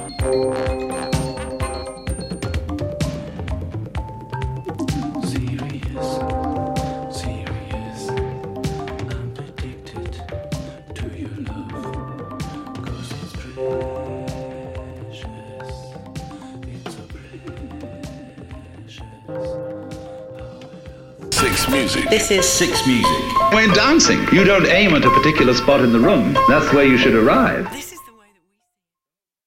This is Six Music. When dancing, you don't aim at a particular spot in the room. That's where you should arrive.